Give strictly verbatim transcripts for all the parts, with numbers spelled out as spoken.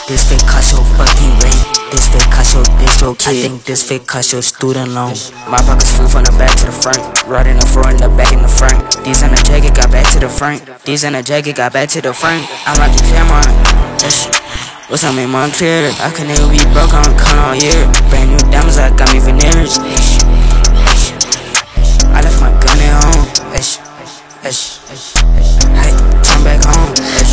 This fit cost your fucking rent. This fit cost your bitch, your kid. I think this fit cost your student loan. My pockets full from the back to the front. Right in the front, the back in the front. These in the jacket got back to the front. These in the jacket got back to the front. I'm like the camera. What's up, man? Montclair? I can never be broke, I'm coming all year. Brand new diamonds, I got me veneers. I left my gun at home. Hey, come back home.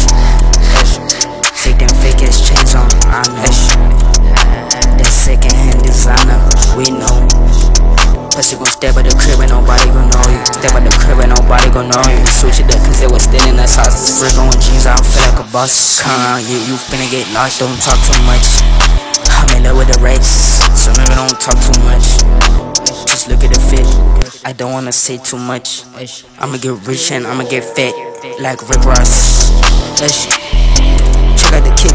Take them fake ass chains on. I know. That second hand designer, we know. Pussy gon' step at the crib and nobody gon' know you. Step at the crib and nobody gon' know you. Switch it up cause it was still in the sauce. Frick on jeans, I don't feel like a boss. Come around, yeah, you finna get lost, don't talk too much. I'm in love with the race, so nigga don't talk too much. Just look at the fit, I don't wanna say too much. I'ma get rich and I'ma get fat, like Rick Ross. Check out the kick,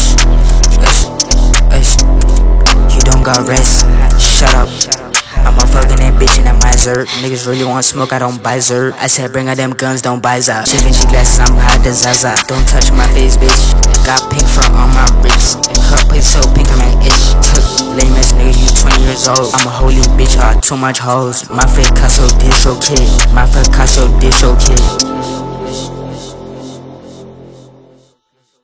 you don't got rest, shut up. I'm a fucking that bitch in a miser. Niggas really want smoke, I don't buy zer. I said bring out them guns, don't buy za. Chicken G glasses, I'm hot to Zaza. Don't touch my face, bitch. Got pink from on my wrist. Her place so pink, I'm an itch. Lame ass nigga, you twenty years old. I'm a holy bitch, I too much hoes. My fit cost your dish, okay. My fit cost your dish, okay.